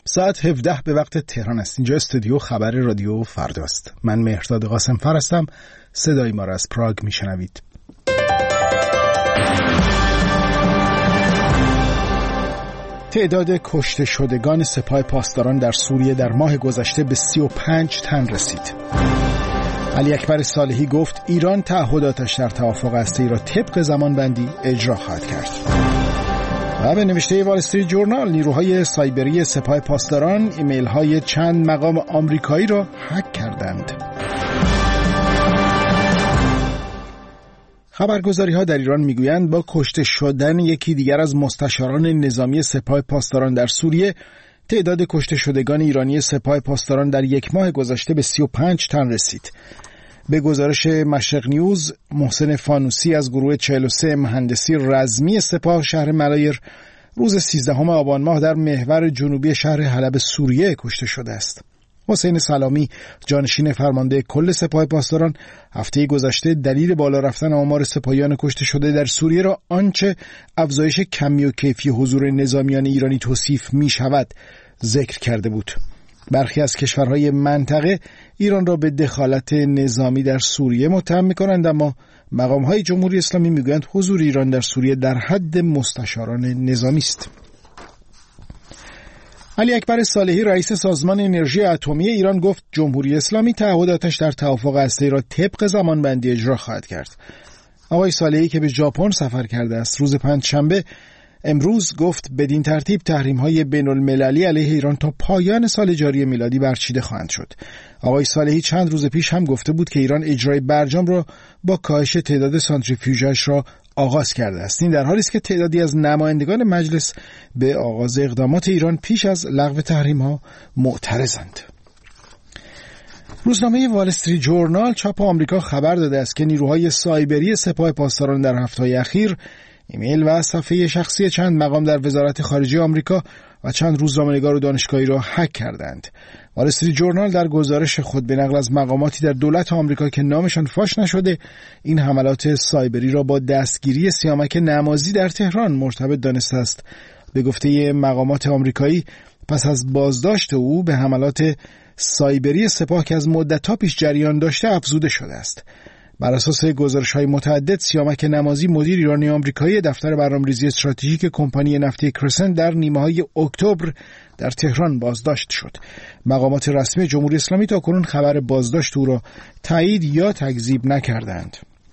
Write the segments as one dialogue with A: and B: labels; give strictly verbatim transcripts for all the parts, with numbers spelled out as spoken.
A: ساعت هفده به وقت تهران است. اینجا استودیو خبر رادیو فرداست. من مهرداد قاسمفر هستم. صدای ما را از پراگ میشنوید. تعداد کشته شدگان سپاه پاسداران در سوریه در ماه گذشته به سی و پنج تن رسید. علی اکبر صالحی گفت ایران تعهداتش در توافق هسته‌ای را طبق زمانبندی اجرا خواهد کرد. و به نوشته وال استریت جورنال، نیروهای سایبری سپاه پاسداران ایمیل های چند مقام آمریکایی را هک کردند. خبرگزاری ها در ایران میگویند با کشته شدن یکی دیگر از مستشاران نظامی سپاه پاسداران در سوریه، تعداد کشته شدگان ایرانی سپاه پاسداران در یک ماه گذشته به سی و پنج تن رسید. به گزارش مشرق نیوز، محسن فانوسی از گروه چهل و سه مهندسی رزمی سپاه شهر ملایر روز سیزدهم آبان ماه در محور جنوبی شهر حلب سوریه کشته شده است. حسین سلامی، جانشین فرمانده کل سپاه پاسداران، هفته گذشته دلیل بالا رفتن آمار سپاهیان کشته شده در سوریه را آنچه افزایش کمی و کیفی حضور نظامیان ایرانی توصیف می شود ذکر کرده بود. برخی از کشورهای منطقه ایران را به دخالت نظامی در سوریه متهم می‌کنند، اما مقام‌های جمهوری اسلامی می‌گویند حضور ایران در سوریه در حد مستشاران نظامی است. علی اکبر صالحی، رئیس سازمان انرژی اتمی ایران، گفت جمهوری اسلامی تعهداتش در توافق هسته‌ای را طبق زمانبندی اجرا خواهد کرد. آقای صالحی که به ژاپن سفر کرده است، روز پنجشنبه امروز گفت بدین ترتیب تحریم‌های بین‌المللی علیه ایران تا پایان سال جاری میلادی برچیده خواهند شد. آقای صالحی چند روز پیش هم گفته بود که ایران اجرای برجام را با کاهش تعداد سانتریفیوژش را آغاز کرده است. این در حالی است که تعدادی از نمایندگان مجلس به آغاز اقدامات ایران پیش از لغو تحریم‌ها معترضند. روزنامه وال استریت جورنال چاپ آمریکا خبر داده است که نیروهای سایبری سپاه پاسداران در هفته‌های اخیر ایمیل و صفحه شخصی چند مقام در وزارت خارجه آمریکا و چند روزنامه‌نگار و دانشگاهی را هک کردند. وال استریت جورنال در گزارش خود به نقل از مقاماتی در دولت آمریکا که نامشان فاش نشده، این حملات سایبری را با دستگیری سیامک نمازی در تهران مرتبط دانسته است. به گفته مقامات آمریکایی، پس از بازداشت او به حملات سایبری سپاه که از مدت‌ها پیش جریان داشته افزوده شده است. بر اساس گزارش‌های متعدد، سیامک نمازی، مدیر ایرانی آمریکایی دفتر برنامه‌ریزی استراتژیک کمپانی نفتی کرسنت، در نیمه‌های اکتبر در تهران بازداشت شد. مقامات رسمی جمهوری اسلامی تاکنون خبر بازداشت او را تایید یا تکذیب نکردند.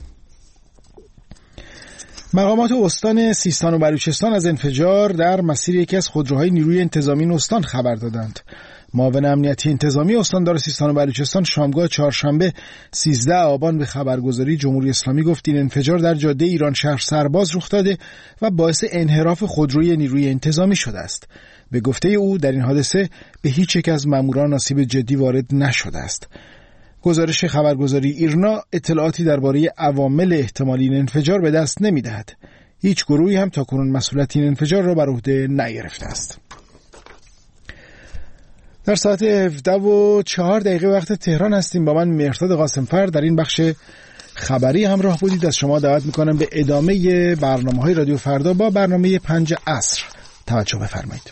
A: مقامات استان سیستان و بلوچستان از انفجار در مسیر یکی از خودروهای نیروی انتظامی این استان خبر دادند. معاون امنیتی انتظامی استاندار سیستان و بلوچستان شامگاه چهارشنبه سیزده آبان به خبرگزاری جمهوری اسلامی گفت این انفجار در جاده ایران شهر سرباز رخ داده و باعث انحراف خودروی نیروی انتظامی شده است. به گفته او در این حادثه به هیچ یک از ماموران آسیب جدی وارد نشده است. گزارش خبرگزاری ایرنا اطلاعاتی درباره عوامل احتمالی این انفجار به دست نمی‌دهد. هیچ گروهی هم تاکنون مسئولیت این انفجار را بر عهده نگرفته است. در ساعت هفده و چهار دقیقه وقت تهران هستیم. با من مهرداد قاسمفر در این بخش خبری همراه بودید. از شما دعوت میکنم به ادامه برنامه‌های رادیو فردا با برنامه پنج عصر توجه بفرمایید.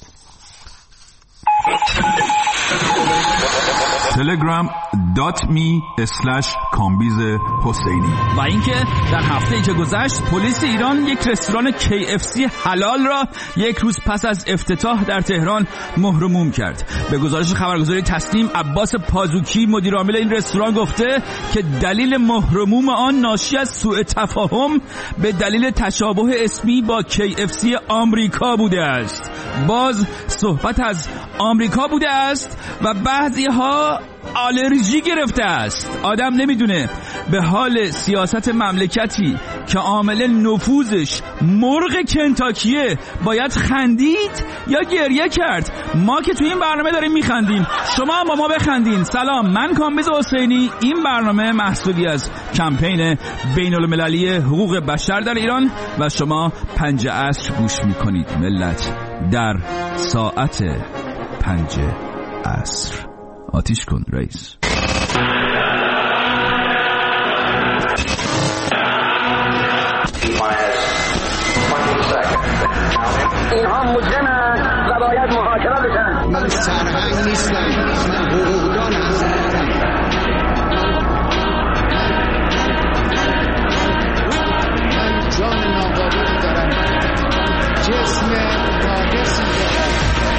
B: تلگرام دات می اسلش کامبیز حسینی.
C: و اینکه در هفته که گذشت پلیس ایران یک رستوران کی اف سی حلال را یک روز پس از افتتاح در تهران مهر و موم کرد. به گزارش خبرگزاری تسنیم، عباس پازوکی مدیر عامل این رستوران گفته که دلیل مهر و موم آن ناشی از سوء تفاهم به دلیل تشابه اسمی با کی اف سی آمریکا بوده است. باز صحبت از آمریکا بوده است و بعضی ها آلرژی گرفته است. آدم نمیدونه به حال سیاست مملکتی که عامل نفوذش مرغ کنتاکیه باید خندید یا گریه کرد. ما که تو این برنامه داریم میخندیم، شما هم با ما بخندین. سلام، من کامبیز حسینی. این برنامه محصولی از کمپین بین المللی حقوق بشر در ایران و شما پنج عصر گوش میکنید. ملت در ساعت پنج عصر آتیش کن رئیس.
D: اینها مجرمند و باید محاکمه بشن. من سرهنگ نیستم، من حقوقدان هستم. من جان ناقابلی دارم، جسم ناقصی دارم.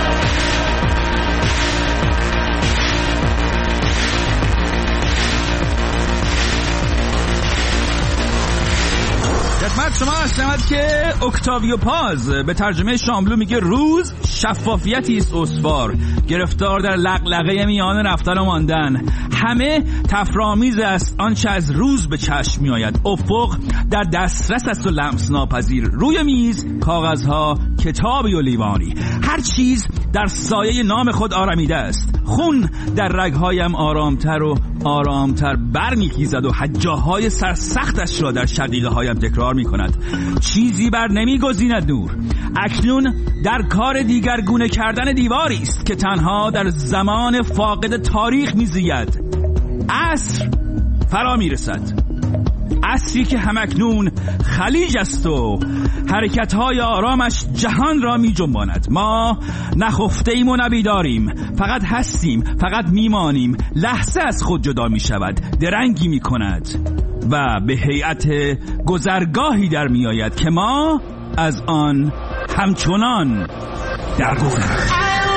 C: خدمت شما هستم که اکتاویو پاز به ترجمه شاملو میگه روز شفافیتی است استوار، گرفتار در لقلقه میان رفتن و ماندن. همه تفرآمیز است آنچه از روز به چشم میآید. افق در دسترس است و لمس ناپذیر. روی میز کاغذها، کتابی و لیوانی. هر چیز در سایه نام خود آرامیده است. خون در رگهایم آرامتر و آرامتر برمیخیزد و حجاهای سرسختش را در شقیقه هایم تکرار می کند. چیزی بر نمی گزیند نور. اکنون در کار دیگرگونه کردن دیواری است که تنها در زمان فاقد تاریخ می زید. عصر فرا می رسد، عصری که همکنون خلیج است و حرکت‌های آرامش جهان را می جنباند. ما نخفته ایم و نبیداریم، فقط هستیم، فقط میمانیم. لحظه از خود جدا می شود، درنگی می کند و به هیئت گذرگاهی در می آید که ما از آن همچنان در گذر.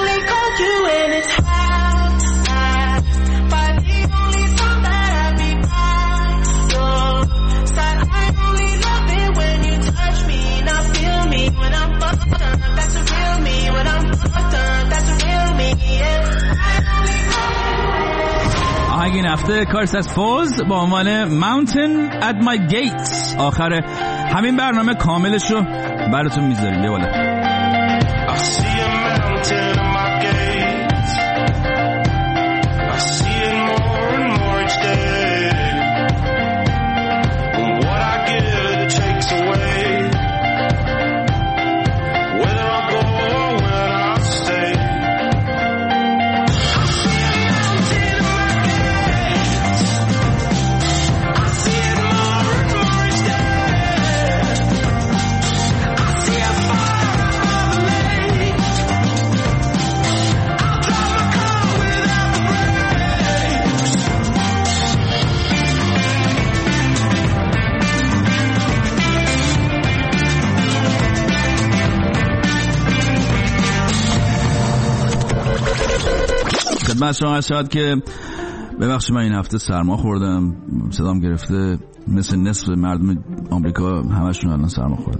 C: آهنگ این هفته کارس از فوز با عنوان Mountain at My Gates. آخر همین برنامه کاملش رو براتون میذاریم. بیا بالا. خدمت شما هست که ببخشید من این هفته سرما خوردم، صدام گرفته، مثل نصف مردم آمریکا همشون الان سرما خوردن.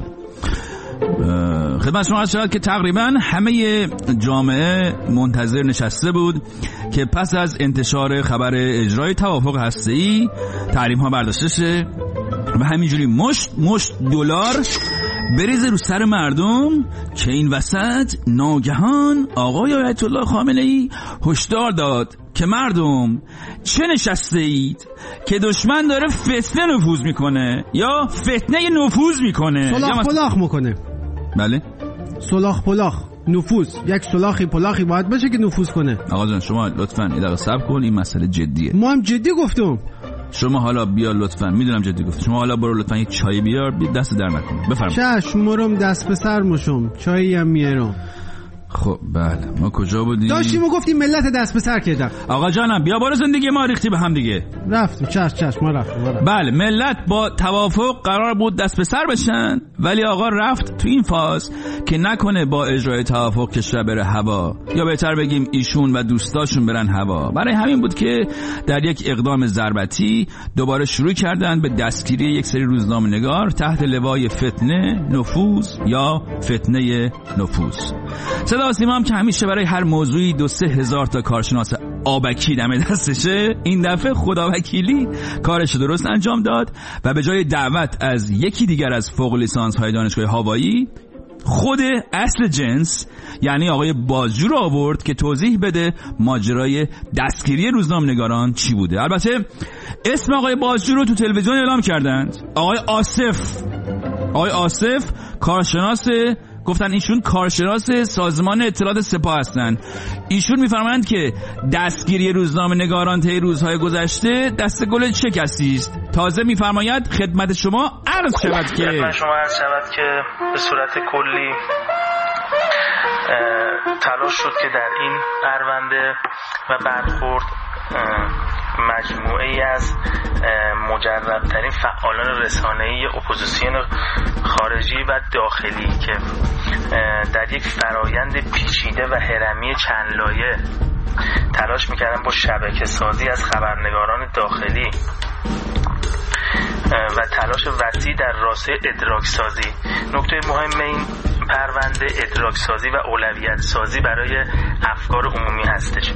C: خدمت شما هست که تقریبا همه جامعه منتظر نشسته بود که پس از انتشار خبر اجرای توافق هسته‌ای تحریم ها برداشته شه و همینجوری مشت مشت دلار بریزه رو سر مردم که این وسط ناگهان آقای آیت الله خامنه‌ای هشدار داد که مردم چه نشسته اید که دشمن داره فتنه نفوذ میکنه یا فتنه نفوذ میکنه،
E: سلاخ پلاخ میکنه.
C: بله
E: سلاخ پلاخ نفوذ، یک سلاخی پلاخی باید بشه که نفوذ کنه.
C: آقا جان شما لطفاً یه دقیقه صبر کن، این مسئله جدیه.
E: ما هم جدی گفتم.
C: شما حالا بیا لطفاً، میدونم جدی گفت، شما حالا برو لطفاً یه چای بیار، بی دست در نکن. بفرمایید.
E: چشم مرم دست به سر مشم، چایی هم میارم.
C: خب بله ما کجا بودیم؟
E: داشتیم و گفتیم ملت دست به سر کردن.
C: آقا جانم بیا برو، زندگی ما ریختی به هم دیگه.
E: رفتیم چشم چشم ما رفتیم.
C: بله ملت با توافق قرار بود دست به سر بشن، ولی آقا رفت تو این فاز که نکنه با اجرای توافق کشور بره هوا، یا بهتر بگیم ایشون و دوستاشون برن هوا. برای همین بود که در یک اقدام ضربتی دوباره شروع کردن به دستگیری یک سری روزنامه‌نگار تحت لوای فتنه نفوذ یا فتنه نفوذ. صدا سیما هم که همیشه برای هر موضوعی دو سه هزار تا کارشناس آبکی دم دستشه، این دفعه خدا وکیلی کارش درست انجام داد و به جای دعوت از یکی دیگر از فوق لیسانس های دانشگاه هاوایی، خود اصل جنس یعنی آقای بازجو رو آورد که توضیح بده ماجرای دستگیری روزنامه‌نگاران چی بوده. البته اسم آقای بازجو رو تو تلویزیون اعلام کردند، آقای آصف. آقای آصف کارشناس، گفتن ایشون کارشناس سازمان اطلاعات سپاه هستن. ایشون میفرمایند که دستگیری روزنامه‌نگاران طی روزهای گذشته دست گل چه کسی است. تازه میفرماید خدمت شما عرض شود که
F: خدمت شما عرض شود که به صورت کلی تلاش شد که در این پرونده و برخورد مجموعه‌ای از مجرب‌ترین فعالان رسانه‌ای اپوزیسیون خارجی و داخلی که در یک فرایند پیچیده و هرمی چند لایه تلاش می‌کردن با شبکه سازی از خبرنگاران داخلی و تلاش وسیع در راسته ادراک سازی. نکته مهم این پرونده ادراک سازی و اولویت سازی برای افکار عمومی هستش.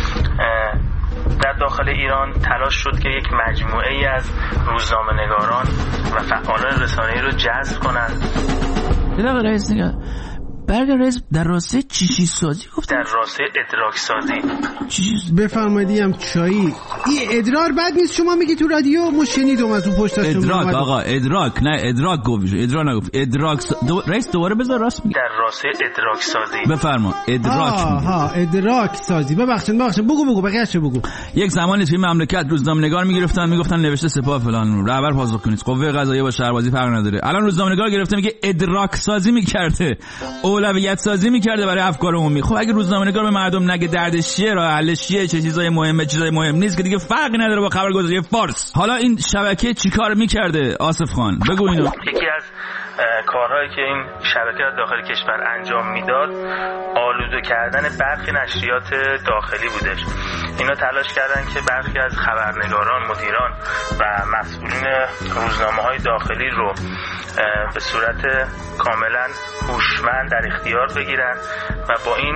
F: در داخل ایران تلاش شد که یک مجموعه ای از روزنامه‌نگاران و فعالان رسانه‌ای رو جذب کنند.
C: جناب رئیس نگاه برگر رئیس در راسته چیشی سازی گفت،
F: در راسته ادراک سازی.
E: بفرمایید چایی این ادرار بد نیست شما میگی تو رادیو؟ ما شنیدم از اون پشت داشتم.
C: ادراک آقا ادراک نه ادراک گفت، ادراک نگفت ادراک س... دو... رئیس دوباره بذار راست میگه.
F: در راسته ادراک سازی.
C: بفرما ادراک.
E: ها ادراک سازی. ببخشید ببخشید بگو بگو بقیه‌اش بگو.
C: یک زمانی توی مملکت روزنامه‌نگار میگرفتن میگفتن نوشته سپاه فلان رهبر پاسخ کنید، قوه قضاییه با شهربازی فرق نداره. الان روزنامه‌نگار گرفته میگه ادراک سازی میکرده، اولویت سازی میکرده برای افکار عمومی. خب اگه روزنامه‌نگار به مردم نگه دردش چیه، راه حلش چیه، چه چیزای مهمه چیزای مهم نیست که دیگه فرقی نداره با خبرگزاری فارس. حالا این شبکه چیکار میکرده آصف خان؟ بگو اینو.
F: یکی از کارهایی که این شبکه از داخل کشور انجام میداد آلوده کردن برخی نشریات داخلی بودش. اینا تلاش کردن که برخی از خبرنگاران، مدیران و مسئولین روزنامه‌های داخلی رو به صورت کاملا هوشمند در اختیار بگیرن و با این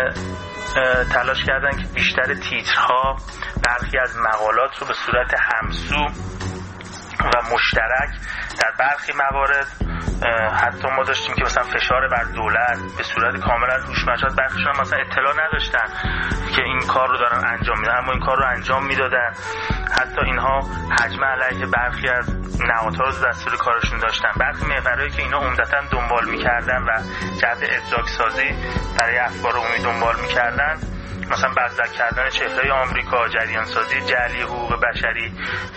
F: تلاش کردن که بیشتر تیترها برخی از مقالات رو به صورت همسو و مشترک در برخی موارد، حتی ما داشتیم که مثلا فشار بر دولت به صورت کاملا هوشمند، برخیشون مثلا اطلاع نداشتن که این کار رو دارن انجام میدن اما این کار رو انجام میدادن. حتی اینها حجم علیه برخی از نهادها رو دستور کارشون داشتن. برخی محورایی که اینا عمدتاً دنبال میکردن و جهت ادراک سازی برای افکار عمومی دنبال میکردن، مثلا بزدک کردن چهره آمریکا، جریان سازی جعلی حقوق بشری،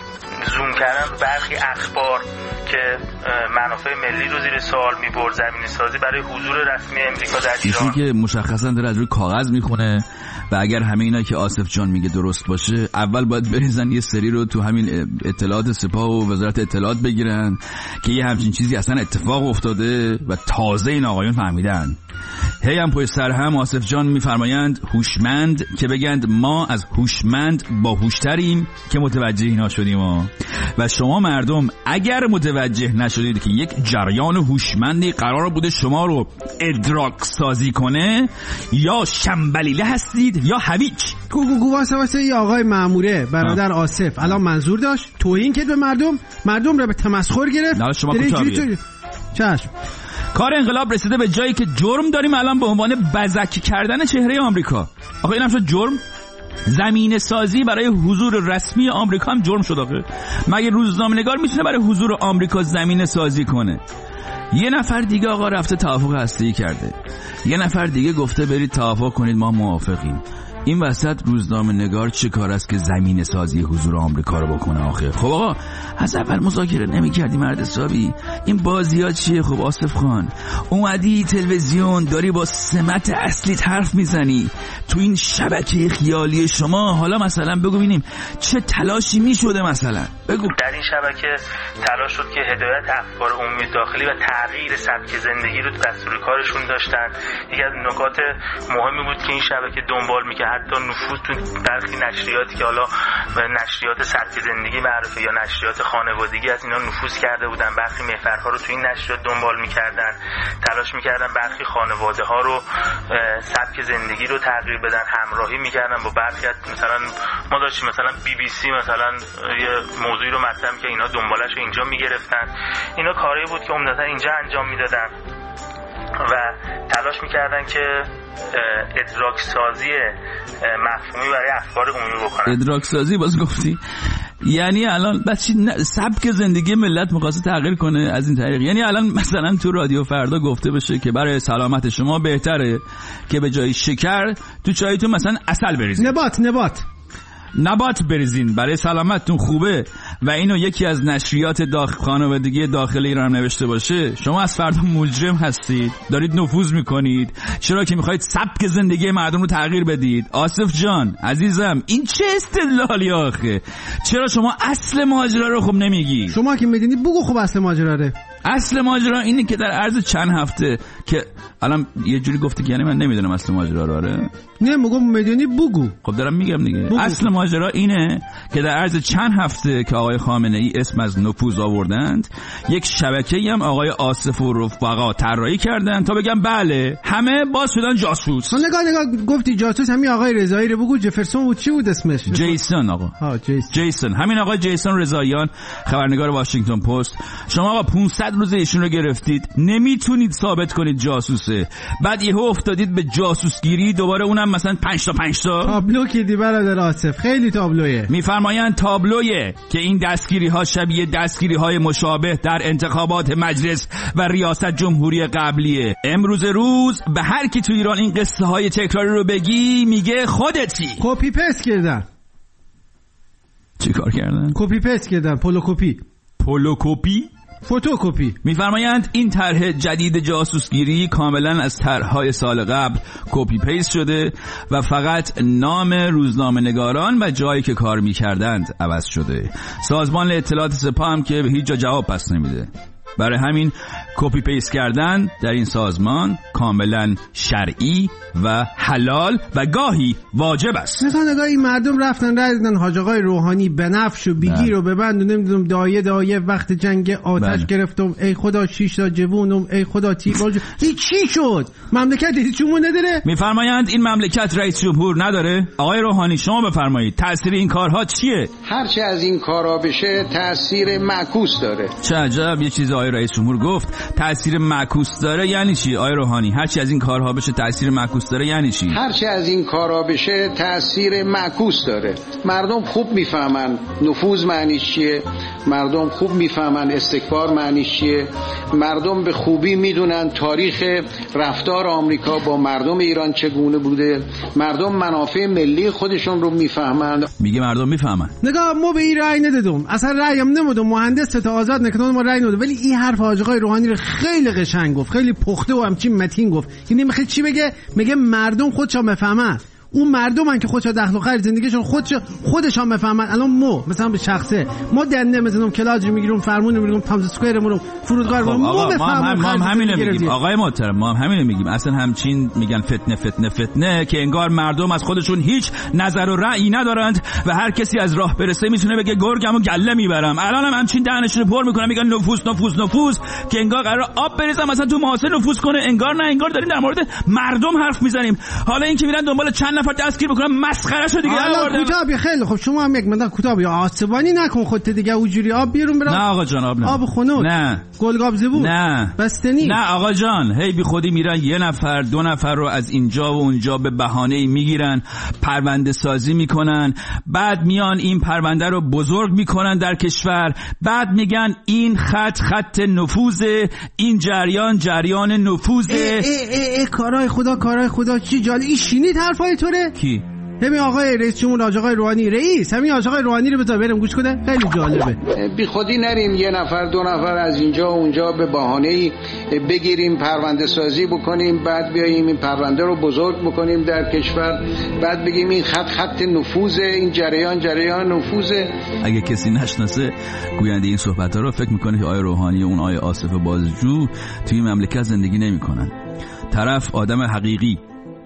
F: زوم کردن برخی اخبار که منافع ملی رو زیر سوال می‌برد، زمینه سازی برای حضور رسمی امریکا در ایران.
C: چیزی که مشخصاً داره از روی کاغذ میخونه و اگر همه اینا که آصف جان میگه درست باشه، اول باید بریزن یه سری رو تو همین اطلاعات سپاه و وزارت اطلاعات بگیرن که یه همچین چیزی اصلا اتفاق افتاده و تازه این آقایون فهمیدن. هی هم پشت سر هم آصف جان میفرمایند هوشمند که بگند ما از هوشمند با هوشتریم که متوجه اینا شدیم ها. و شما مردم اگر متوجه نشدید که یک جریان هوشمندی قرار بوده شما رو ادراک سازی کنه، یا شنبلیله هستید یا هویج.
E: گو گو گو واسه واسه یه آقای ماموره برادر آصف الان منظور داشت توهین کرد به مردم، مردم رو به تمسخر گرفت.
C: نه شما کتابیه
E: چشم.
C: کار انقلاب رسیده به جایی که جرم داریم الان به عنوان بزک کردن چهره آمریکا. آخه اینم شد جرم. زمینه سازی برای حضور رسمی آمریکا هم جرم شد. آخه مگه روزنامه‌نگار میتونه برای حضور آمریکا زمینه سازی کنه؟ یه نفر دیگه آقا رفته توافق هسته‌ای کرده، یه نفر دیگه گفته برید توافق کنید ما موافقیم. این وسط روزنامه‌نگار چه کار است که زمینه سازی حضور آمریکا رو بکنه آخه؟ خب آقا از اول مذاکره نمی‌کردی مرد حسابی؟ این بازی‌ها چیه؟ خب آصف خان اومدی تلویزیون داری با سمت اصلی حرف میزنی تو این شبکه خیالی شما. حالا مثلا بگو ببینیم چه تلاشی میشده مثلا بگو.
F: در این شبکه تلاش شد که هدایت افکار عمومی داخلی و تغییر سبک زندگی رو دستور کارشون داشتن. یکی از نکات مهمی بود که این شبکه دنبال می‌کرد حتی نفوذ تو برخی نشریاتی که حالا نشریات سبک زندگی معروفه یا نشریات خانوادگی از اینا نفوذ کرده بودن، برخی محورها رو تو این نشریات دنبال می‌کردن، تلاش می‌کردن برخی خانواده‌ها رو سبک زندگی رو تغییر بدن، همراهی می‌کردن با برخی از مثلا ما داشتیم مثلا بی بی سی مثلا یه موضوعی رو مطرح که اینا دنبالش رو اینجا می‌گرفتن. اینا کاری بود که عمدتاً اینجا انجام میدادن و تلاش می‌کردن که ادراک سازی مفهومی برای افکار عمومی بکنن.
C: ادراک سازی باز گفتی؟ یعنی الان بس سبک زندگی ملت می‌خواسته تغییر کنه از این طریق. یعنی الان مثلا تو رادیو فردا گفته بشه که برای سلامت شما بهتره که به جای شکر تو چایتون مثلا عسل بریزید.
E: نبات نبات
C: نبات بریزین، برای سلامتتون خوبه و اینو یکی از نشریات داخل خانوادگی داخل ایران نوشته باشه، شما از فردا مجرم هستید، دارید نفوذ میکنید، چرا که میخواید سبک زندگی مردم رو تغییر بدید. آصف جان عزیزم این چه استدلالی آخه؟ چرا شما اصل ماجرا رو خب نمیگی؟
E: شما که میدونی بگو خب اصل ماجرا رو.
C: اصل ماجرا اینه که در عرض چند هفته که الان یه جوری گفته که یعنی من نمیدونم اصل ماجرا رو. آره
E: نه میگم میدونی بگو.
C: خب دارم میگم دیگه بگو. اصل ماجرا اینه که در عرض چند هفته که آقای خامنه ای اسم از نفوذ آوردند، یک شبکه‌ای هم آقای آصف و رفقا طراحی کردن تا بگم بله همه باز شدن جاسوس.
E: نگاه نگاه گفتی جاسوس، همین آقای رضایی رو بگو. جفرسون بود چی بود اسمش؟
C: جیسون آقا.
E: ها جیسون.
C: جیسون همین آقای جیسون رضاییان، خبرنگار واشنگتن پست. شما آقا پانصد روز ایشون رو گرفتید، نمیتونید ثابت کنید جاسوسه، بعد یهو افتادید به جاسوسگیری دوباره، اونم مثلا پنج تا پنج تا
E: تابلو کیدی برادر آصف، خیلی تابلوئه.
C: میفرمایند تابلوئه که این دستگیری ها شبیه دستگیری های مشابه در انتخابات مجلس و ریاست جمهوری قبلیه. امروز روز به هر کی تو ایران این قصه های تکراری رو بگی میگه خودتی.
E: کپی پست کردن.
C: چی کار کردن؟
E: کپی پست کردن. پولوکوپی.
C: پولوکوپی؟
E: فتوکپی.
C: میفرمایند این طرح جدید جاسوسگیری کاملا از طرح‌های سال قبل کپی پیست شده و فقط نام روزنامه‌نگاران و جایی که کار می‌کردند عوض شده. سازمان اطلاعات سپاه هم که به هیچ جا جواب پس نمیده. برای همین کپی پیست کردن در این سازمان کاملا شرعی و حلال و گاهی واجب است.
E: مثلا نگاه این مردم رفتن رای دادن حاج آقای روحانی بنفش و بگیر و ببند و نمیدونم دایه دایه وقت جنگ آتش بله. گرفتم ای خدا شش تا جوونم ای خدا تیبال این چی شد؟ مملکت هیچ چیزی نداره؟
C: میفرمایند این مملکت رئیس جمهور نداره. آقای روحانی شما بفرمایید تاثیر این کارها چیه؟
D: هرچی از این کارا بشه تاثیر معکوس داره.
C: چه عجب یه چیز آقای رئیس جمهور گفت تاثیر معکوس داره. یعنی چی آقای روحانی؟ هرچی از این کارها بشه تاثیر معکوس داره یعنی چی؟
D: هرچی از این کارا بشه تاثیر معکوس داره. مردم خوب میفهمن نفوذ معنی چیه، مردم خوب میفهمن استکبار معنی چیه، مردم به خوبی میدونن تاریخ رفتار آمریکا با مردم ایران چگونه بوده، مردم منافع ملی خودشون رو میفهمن.
C: میگه مردم میفهمن.
E: نگاه ما به این رأی ندادم، اصلا رأی هم نمودم، مهندس تا آزاد نکنه ما رأی ندادم، ولی این حرف حاج آقای روحانی رو خیلی قشنگ گفت، خیلی پخته و همچین متین گفت. یعنی میخواد چی بگه؟ میگه مردم خودشون بفهمن. اون مردمن که خودشون دخل و خرج زندگیشون خودش خودشون بفهمن. الان ما مثلا به شخصه ما دنده مثلا کلاج میگیریم، فرمون میگیریم، تامز اسکوئرمون، فرودگاه ما بفهمیم.
C: ما هم همین میگیم آقای محترم، ما هم همین میگیم. اصلا همچین میگن فتنه فتنه فتنه که انگار مردم از خودشون هیچ نظر و رأیی ندارند و هر کسی از راه برسه میتونه بگه گرگمو گله میبرم. الان هم همچین دهنشون پر میکنن میگن نفوذ نفوذ نفوذ که انگار قرار آب بریزم مثلا تو ماسه نفوذ کنه. انگار نه، انگار داریم در مورد مردم حرف میزنیم. حالا این که میرن دنبال چند نفر دستگیر بکنم مسخره شو دیگه.
E: حالا کوتاه خیلی خب شما هم یک مقدار کوتاه یا آسبانی نکن خودت دیگه، اونجوری آب بیرون برام.
C: نه آقا جان آب نه.
E: آب خنک.
C: نه.
E: گلگاب زبون.
C: نه.
E: بستنی.
C: نه آقا جان، هی بی خودی میرن یه نفر دو نفر رو از اینجا و اونجا به بهانه‌ای میگیرن، پرونده سازی میکنن، بعد میان این پرونده رو بزرگ میکنن در کشور، بعد میگن این خط خط نفوذه، این جریان جریان نفوذه.
E: ای ای ای, ای کارای خدا کارای خدا چی جالب. این شینید حرفای توره؟
C: کی؟
E: همین آقای رئیس جمهور حاج آقای روحانی. رئیس همین حاج آقای روحانی رو بذار بریم گوش کنه، خیلی جالبه.
D: بی خودی نریم یه نفر دو نفر از اینجا و اونجا به بهانه‌ای بگیریم پرونده سازی بکنیم، بعد بیاییم این پرونده رو بزرگ بکنیم در کشور، بعد بگیم این خط خط نفوذه، این جریان جریان نفوذه.
C: اگه کسی نشناسه گوینده این صحبت‌ها رو فکر میکنه که آقای روحانی و اون آقای آصف بازجو توی مملکت زندگی نمیکنن. طرف آدم حقیقی،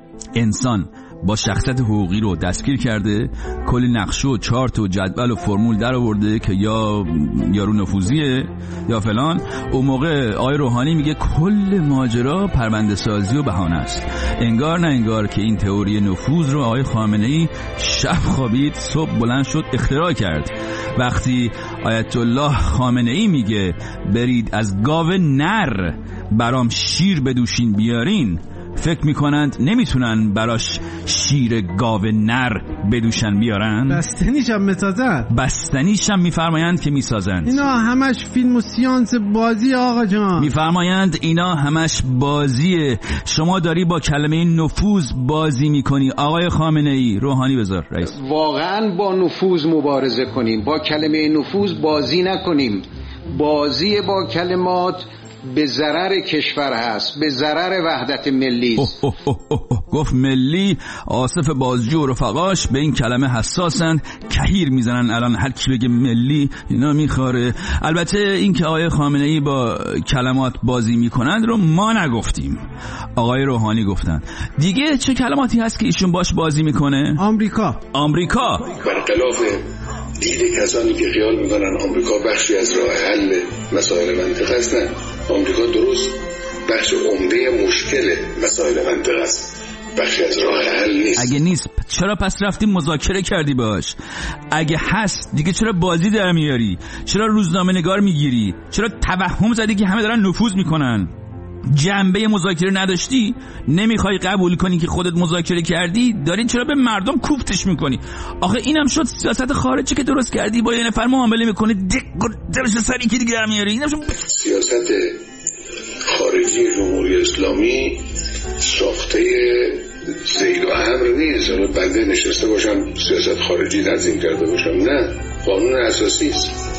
C: انسان با شخصیت حقوقی رو دستگیر کرده، کلی نقشه و چارت و جدول و فرمول در آورده که یا یارو نفوذیه یا فلان. اون موقع آقای روحانی میگه کل ماجرا پرونده سازی و بهانه است. انگار نه انگار که این تئوری نفوذ رو آقای خامنه‌ای شب خوابید صبح بلند شد اختراع کرد. وقتی آیت الله خامنه‌ای میگه برید از گاو نر برام شیر بدوشین بیارین، فکر میکنند نمیتونن براش شیر گاو نر بدوشن بیارن؟
E: بستنیش هم میسازن.
C: بستنیش هم میفرمایند که میسازند.
E: اینا همش فیلم و سیانس بازی آقا جان.
C: میفرمایند اینا همش بازیه. شما داری با کلمه نفوذ بازی میکنی آقای خامنه ای. روحانی بذار رئیس.
D: واقعا با نفوذ مبارزه کنیم، با کلمه نفوذ بازی نکنیم. بازی با کلمات به ضرر کشور هست، به ضرر وحدت ملی است.
C: اوه اوه اوه اوه. گفت ملی. آصف بازجو و رفقاش به این کلمه حساسن، کهیر میزنن. الان هر کی بگه ملی اینا میخوره. البته این که آقای خامنه ای با کلمات بازی میکنند رو ما نگفتیم، آقای روحانی گفتن. دیگه چه کلماتی هست که ایشون باش بازی میکنه؟
E: آمریکا.
C: آمریکا
G: برخلاف دید کسانی که خیال میکنن آمریکا بخشی از راه حل مسائل منطقه هستن، آمریکا درست بخش عمده مشکل مسائل منطقه است، بخشی از راه حل نیست.
C: اگه نیست چرا پس رفتی مذاکره کردی باش؟ اگه هست دیگه چرا بازی در میاری؟ چرا روزنامه نگار میگیری؟ چرا توهم زدی که همه دارن نفوذ میکنن؟ جنبه مذاکره نداشتی؟ نمیخوای قبول کنی که خودت مذاکره کردی؟ دارین چرا به مردم کوفتش میکنی؟ آخه اینم شد سیاست خارجی که درست کردی، با یه نفر معامله میکنه دق درش سری که دیگه در میاری. اینم شد
G: سیاست خارجی جمهوری اسلامی ساخته زید و امر نیست. اما بنده نشسته باشم سیاست خارجی تنظیم کرده باشم، نه، قانون اساسی است.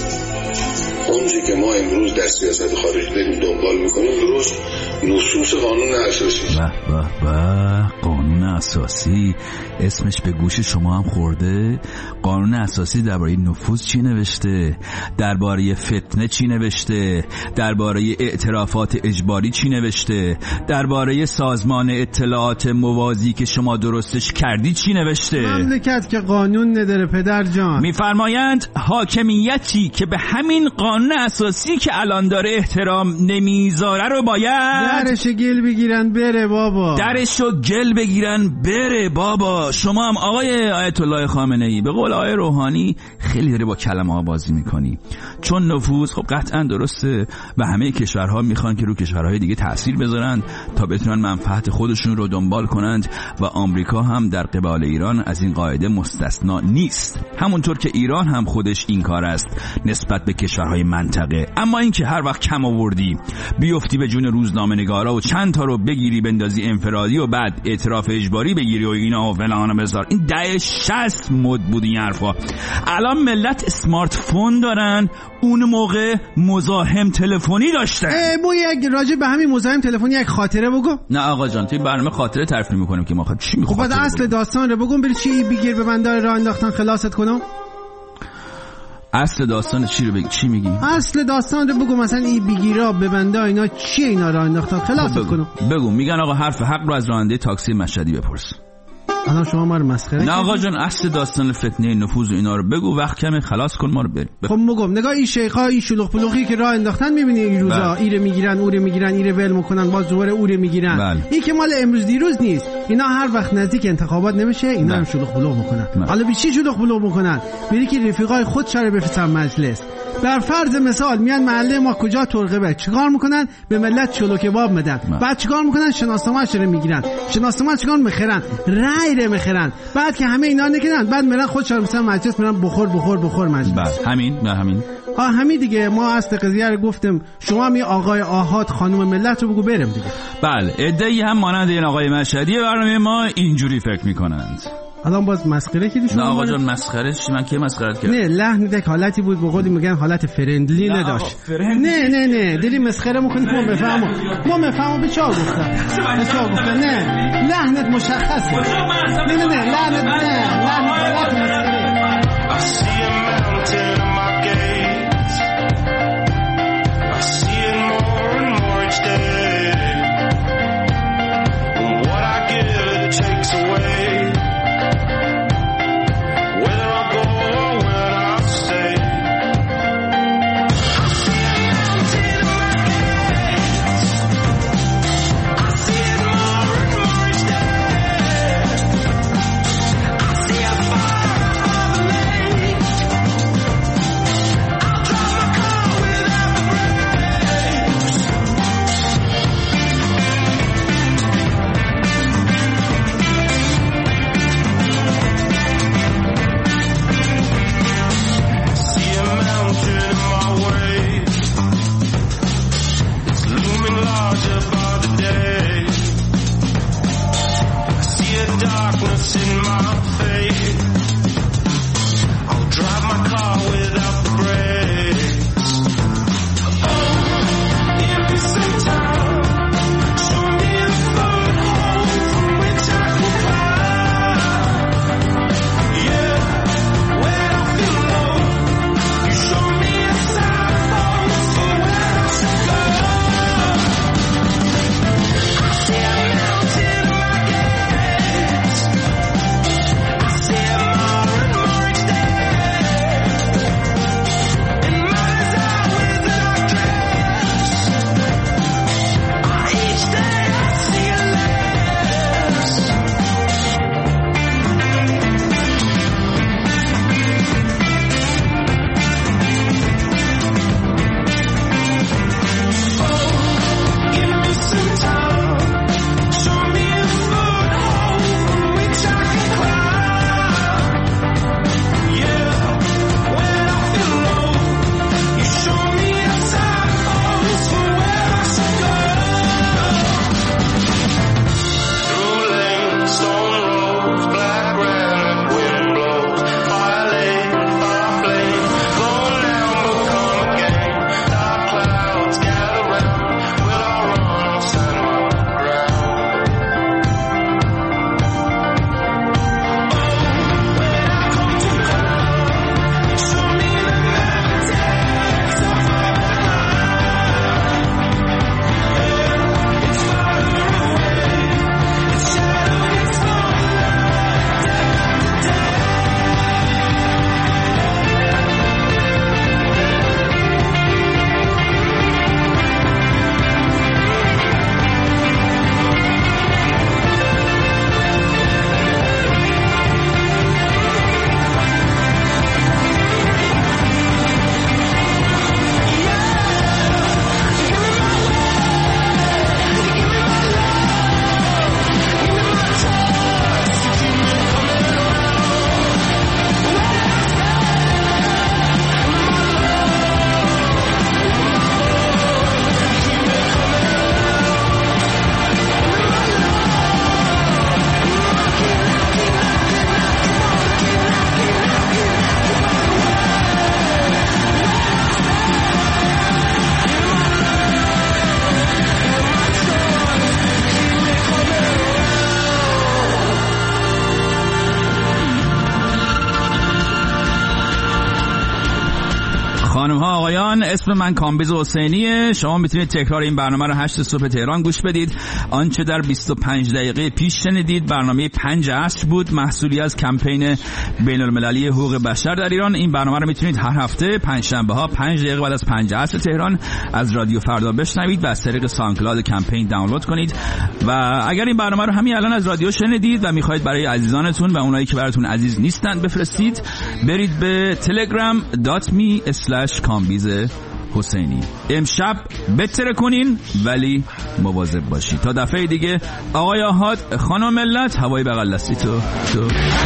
G: اونچه که ما امروز در سیاست خارجی داریم دنبال میکنیم درست نصوص قانون اساسی.
C: به به به، قانون اساسی اسمش به گوش شما هم خورده؟ قانون اساسی درباره نفوذ چی نوشته؟ درباره فتنه چی نوشته؟ درباره اعترافات اجباری چی نوشته؟ درباره سازمان اطلاعات موازی که شما درستش کردی چی نوشته؟
E: مملکت که قانون نداره پدر جان.
C: میفرمایند حاکمیتی که به همین قانون اساسی که الان داره احترام نمیذاره رو باید
E: درشو گل بگیرن بره بابا.
C: درشو گل بگیرن بره بابا. شما هم آقای آیت الله خامنه ای به قول آقای روحانی خیلی داری با کلمه ها بازی میکنی، چون نفوذ خب قطعا درسته و همه کشورها میخوان که رو کشورهای دیگه تأثیر بذارن تا بتونن منفعت خودشون رو دنبال کنند و آمریکا هم در قبال ایران از این قاعده مستثنا نیست، همونطور که ایران هم خودش این کار است نسبت به کشورهای منطقه. اما این که هر وقت کم آوردی بیفتی به جون روزنامه‌نگارا و چند تا رو بگیری بندازی انفرادی و بعد اعتراف اجباری بگیری و اینا و فلان و بذار، این دهه شصت مد بود این حرفا. الان ملت اسمارت فون دارن، اون موقع مزاحم تلفنی داشتن.
E: مو یک راجع به همین مزاحم تلفنی یک خاطره بگو.
C: نه آقا جان توی برنامه خاطره تعریف می‌کنیم که ما خب چی می‌خوام.
E: خب بعد اصل داستان رو بگم بری چی بگیر به بنده راه انداختن خلاصت کنم.
C: اصل داستان چی رو بگی؟ چی میگی؟
E: اصل داستان رو بگو، مثلا این بیگیرا به بنده اینا چی اینا راه انداختن خلاصت کنم.
C: بگو. میگن آقا حرف حق رو از راننده تاکسی مشهدی بپرس.
E: الان شما ما رو مسخره
C: نه آقا جان اصل داستان فتنه نفوذ و اینا رو بگو، وقت کمه خلاص کن ما رو بریم.
E: خب میگم نگاه این شیخا این شلوغ پلوغی که راه انداختن میبینی این روزا ایره میگیرن اوره میگیرن ایره ول میکنن باز دوباره اوره میگیرن. بله. این که مال امروز دیروز نیست، اینا هر وقت نزدیک انتخابات نمیشه اینا هم شلوغ پلوغ میکنن. حالا بی چی شلوغ پلوغ میکنن؟ میری که رفیقای خود شاره بفرستن مجلس، در فرض مثال میان محله ما کجا ترقبه چیکار میکنن؟ به ملت چلو کباب میدن. بعد چیکار میکنن؟ شناسنامه‌اش رو میگیرن، شناسنامه چیکار میخرن؟ رای رو میخرن. بعد که همه اینا نکنن بعد میرن خودشون مثلا مجلس میرن بخور بخور بخور مجلس.
C: بله همین نه همین
E: ها همین دیگه. ما اصل قضیه رو گفتم، شما می آقای آحاد خانم ملت رو بگو بریم دیگه.
C: بله ادعی هم مانند این آقای مشهدی برنامه ما اینجوری فکر میکنند.
E: الان باز مسخره کردی شما؟
C: نه آقا جان مسخره چی؟ من کی مسخرت کردم؟
E: نه لحن یک حالتی بود به قولی میگن حالت فرندلی نداشت. نه نه نه دلی مسخره میکنی ما بفهمو ما بفهمو به چا گفتم به چا گفتم. نه لحنت مشخصه. نه نه نه لحنت نه لحنت حالت مسخره.
C: خانم ها آقایان، اسم من کامبیز حسینیه. شما میتونید تکرار این برنامه رو هشت صبح تهران گوش بدید. آنچه در بیست و پنج دقیقه پیش شنیدید برنامه پنج عصر بود، محصولی از کمپین بین المللی حقوق بشر در ایران. این برنامه رو میتونید هر هفته پنج شنبه ها پنج دقیقه بعد از پنج عصر تهران از رادیو فردا بشنوید و از طریق سانکلاد کمپین دانلود کنید. و اگر این برنامه رو همین الان از رادیو شنیدید و میخواید برای عزیزانتون و اونایی که براتون عزیز نیستن بفرستید، برید به تلگرام دات می اسلش کامبیز حسینی. امشب بتره کنین ولی مواظب باشید. تا دفعه دیگه، آقای آحاد، خانم ملت، هوای بغل دستی تو تو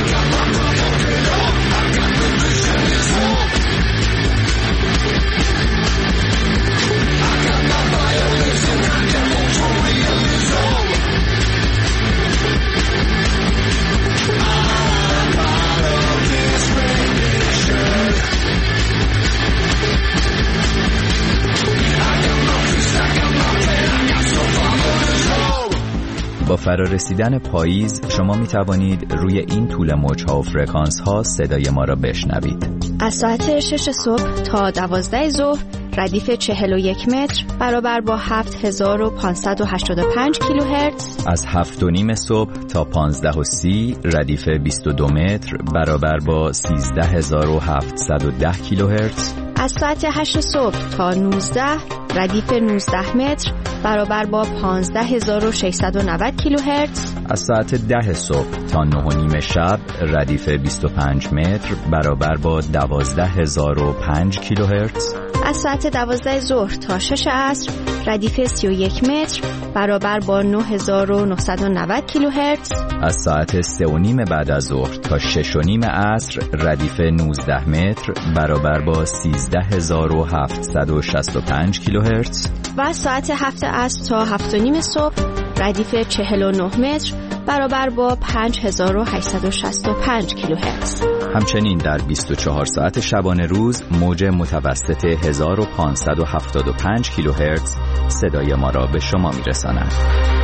H: با فرارسیدن پاییز شما می توانید روی این طول موج‌ها و فرکانس ها صدای ما را بشنوید.
I: از ساعت شش صبح تا دوازده ظهر ردیف چهل و یک متر برابر با هفت هزار و پانصد و هشتاد و پنج کیلوهرتز.
H: از هفت و نیم صبح تا پانزده و سی ردیف بیست و دو متر برابر با سیزده هزار و هفتصد و ده کیلوهرتز.
I: از ساعت هشت صبح تا نوزده ردیف نوزده متر برابر با پانزده هزار و ششصد و نود کیلوهرتز.
H: از ساعت ده صبح تا نه و نیم شب ردیف بیست و پنج متر برابر با دوازده هزار و پنج کیلوهرتز.
I: از ساعت دوازده ظهر تا شش عصر ردیف سی و یک متر برابر با نه هزار و نهصد و نود کیلوهرتز.
H: از ساعت سه و نیم بعد از ظهر تا شش و نیم عصر ردیف نوزده متر برابر با سیزده هزار و هفتصد و شصت و پنج کیلوهرتز.
I: و از ساعت هفت عصر تا هفت و نیم صبح ردیف چهل و نه متر برابر با پنج هزار و هشتصد و شصت و پنج کیلوهرتز.
H: همچنین در بیست و چهار ساعت شبانه روز موج متوسط هزار و پانصد و هفتاد و پنج کیلوهرتز صدای ما را به شما میرساند.